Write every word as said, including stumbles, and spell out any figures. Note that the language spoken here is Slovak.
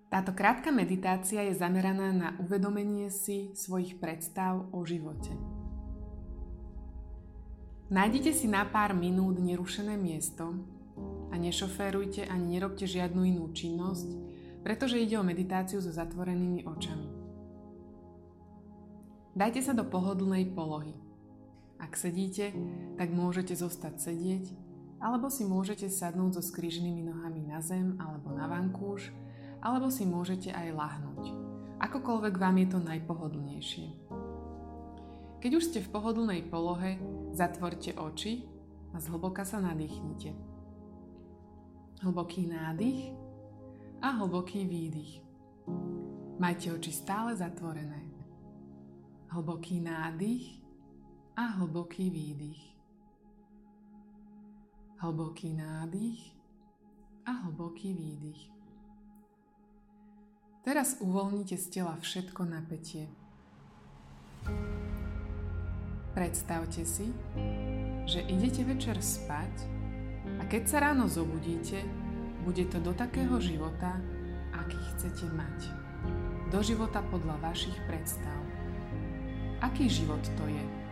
Táto krátka meditácia je zameraná na uvedomenie si svojich predstav o živote. Nájdite si na pár minút nerušené miesto a nešoférujte ani nerobte žiadnu inú činnosť, pretože ide o meditáciu so zatvorenými očami. Dajte sa do pohodlnej polohy. Ak sedíte, tak môžete zostať sedieť, alebo si môžete sadnúť so skríženými nohami na zem alebo na vankúš, alebo si môžete aj ľahnúť. Akokoľvek vám je to najpohodlnejšie. Keď už ste v pohodlnej polohe, zatvorte oči a zhlboka sa nadýchnite. Hlboký nádych a hlboký výdych. Majte oči stále zatvorené. Hlboký nádych a hlboký výdych. Hlboký nádych a hlboký výdych. Teraz uvoľnite z tela všetko napätie. Predstavte si, že idete večer spať a keď sa ráno zobudíte, bude to do takého života, aký chcete mať. Do života podľa vašich predstav. Aký život to je?